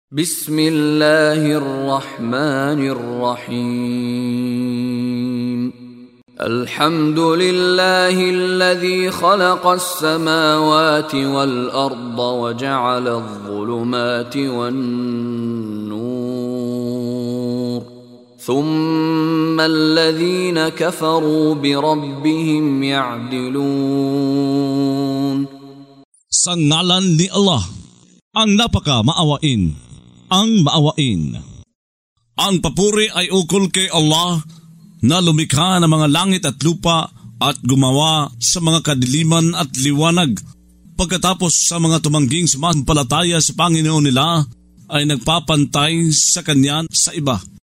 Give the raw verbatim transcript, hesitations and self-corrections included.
Bismillahirrahmanirrahim. Alhamdulillahilladzi khalaqas samawati wal arda wa ja'ala adh-dhulumati wan nur. Thumma alladhina kafaru bi rabbihim ya'dilun. Sa ngalan ni Allah, ang napaka maawain, ang maawain. Ang papuri ay ukol kay Allah na lumikha ng mga langit at lupa at gumawa sa mga kadiliman at liwanag. Pagkatapos sa mga tumangging sumasampalataya sa Panginoon nila ay nagpapantay sa Kanya sa iba.